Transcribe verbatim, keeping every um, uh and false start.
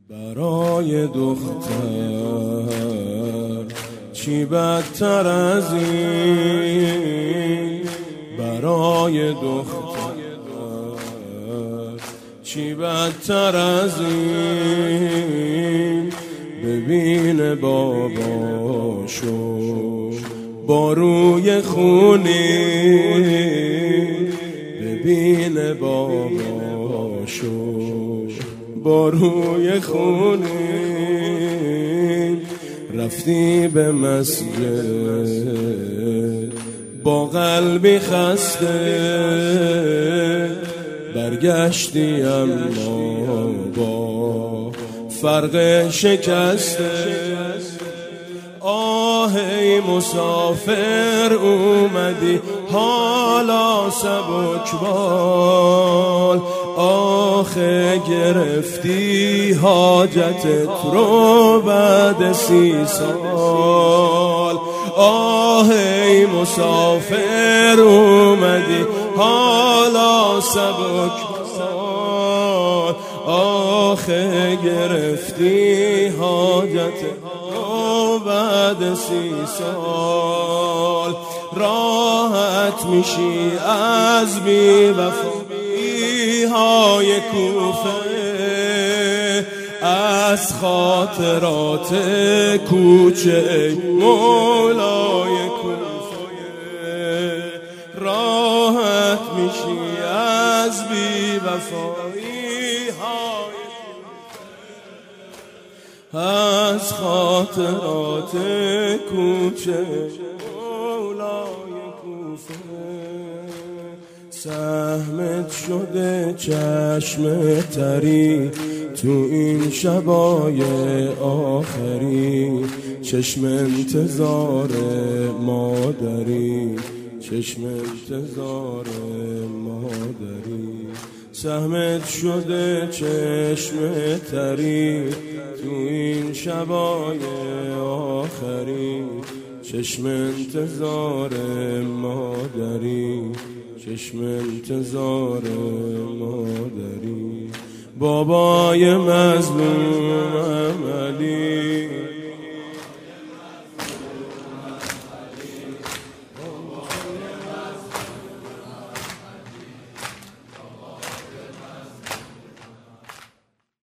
برای دختر چی بدتر از این، برای دختر چی بدتر از این. ببین باباشو با روی خونی، ببین باباشو با روی خونی. رفتی به مسجد با قلبی خسته، برگشتی اما با فرق شکسته. آه ای مسافر اومدی حالا سبکبال، آخه گرفتی حاجتت رو بعد سی سال. آه ای مسافر اومدی حالا سبکبال، آخه گرفتی حاجتت رو بعد سی سال. راحت میشی از بی وفایی های کوفه، از خاطرات کوچه ای مولای کوفه. راحت میشی از بی وفایی های کوفه، از خاطرات کوچه مولای کوفه. سهمت شده چشم تری تو این شبای آخری، چشم انتظار مادری، چشم انتظار مادری. سهمت شده چشم تری تو این شبای آخری، چشم انتظار مادری، چشم انتظار مادری. بابای مظلوم علی